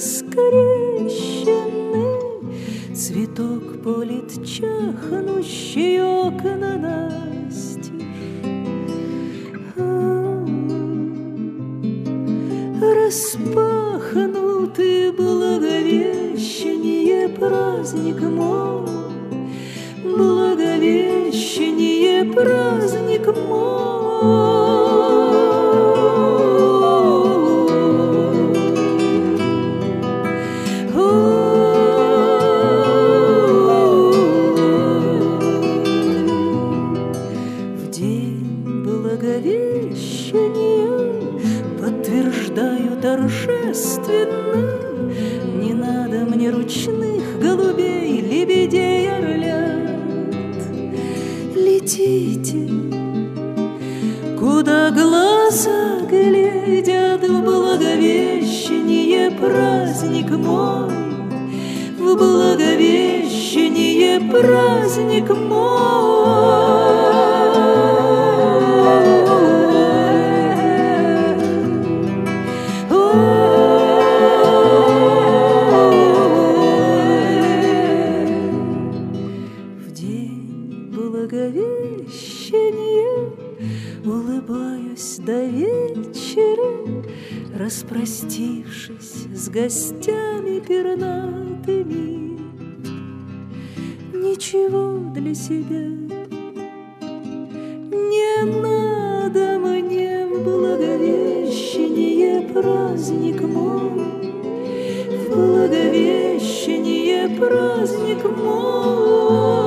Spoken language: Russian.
скрещены, цветок полит чахнущий окна настежь. Распахнуты Благовещение, праздник мой, Благовещение, праздник мой. В день Благовещения подтверждаю торжественно: не надо мне ручных голубей, лебедей, орлят. Летите, куда глаза глядят, в Благовещение, праздник мой, в Благовещение, праздник мой. Благовещение улыбаюсь до вечера, распростившись с гостями пернатыми. Ничего для себя не надо мне, в Благовещение, праздник мой, в Благовещение, праздник мой.